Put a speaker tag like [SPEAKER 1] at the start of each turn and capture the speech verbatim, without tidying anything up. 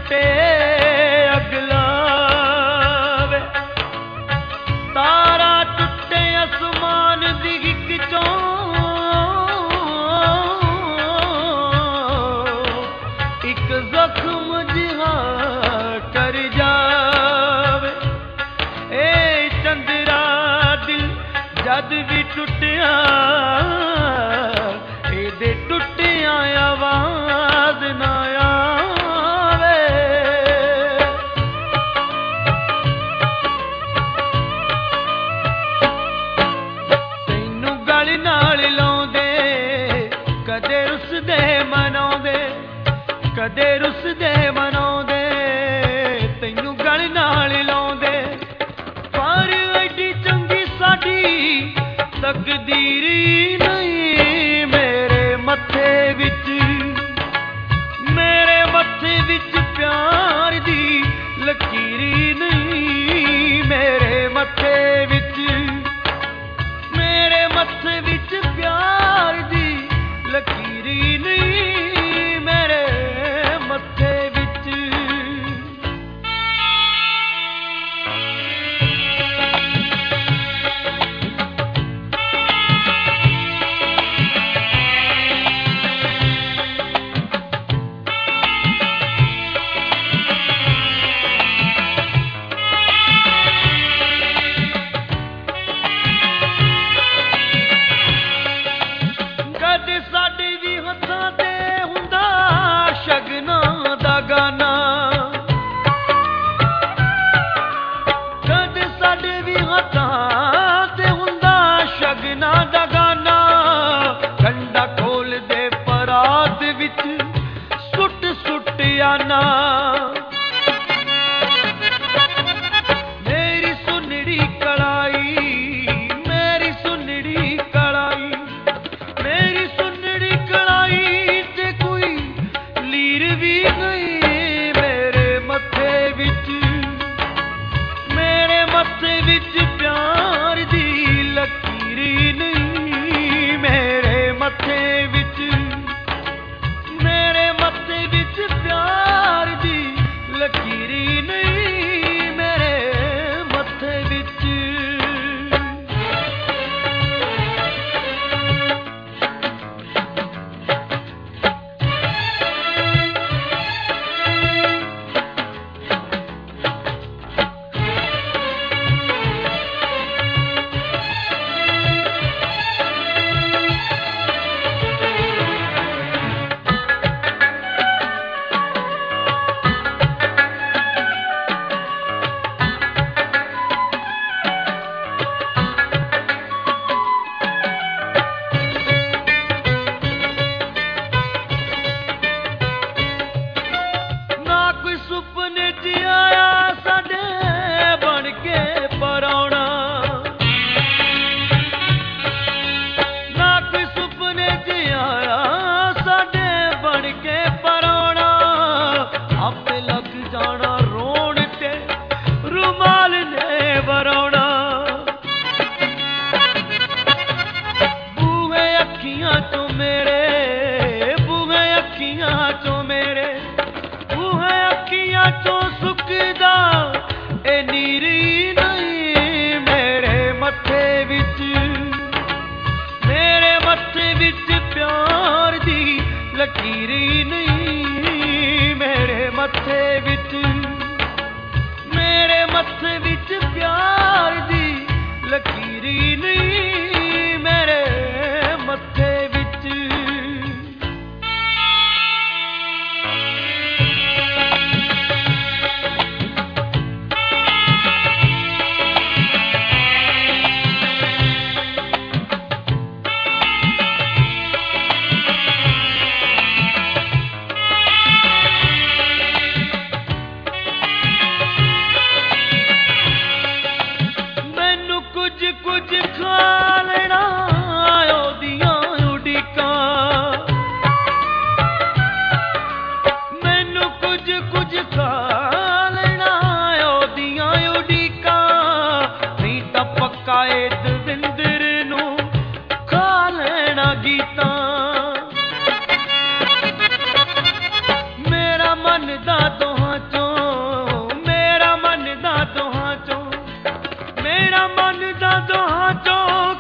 [SPEAKER 1] टुटे अगला वे तारा टुटे आसमान दी हिक चों एक जख्म जिहा कर जावे ए चंदरा दिल जद भी टुटिया एदे टुटिया आवाज ना आवे तैनू गल नाल लाउंदे कदे रुसदे मनाउंदे कदे रुसदे मनाउंदे तैनू गल नाल लाउंदे पर एडी चंगी साडी तकदीरी नहीं मेरे मत्थे विच मेरे मत्थे विच प्यार दी लकीरी नहीं मेरे मत्थे विच मेरे मत्थे विच प्यार दी लकीरी नहीं मेरे मत्थे विच मेरी सुनड़ी कड़ाई मेरी सुनड़ी कड़ाई मेरी सुनड़ी कड़ाई ते कोई लीर भी नहीं मेरे मत्थे विच मेरे मत्थे विच प्यार दी लकीरी नहीं मेरे मत्थे विच मेरे मत्थे विच प्यार दी लकीरी नहीं मेरे मत्थे विच लकीरी नहीं मेरे मत्थे विच मेरे मत्थे विच प्यार दी लकीरी नहीं मेरे मत्थे विच मन दा दोहां ਵਿੱਚੋਂ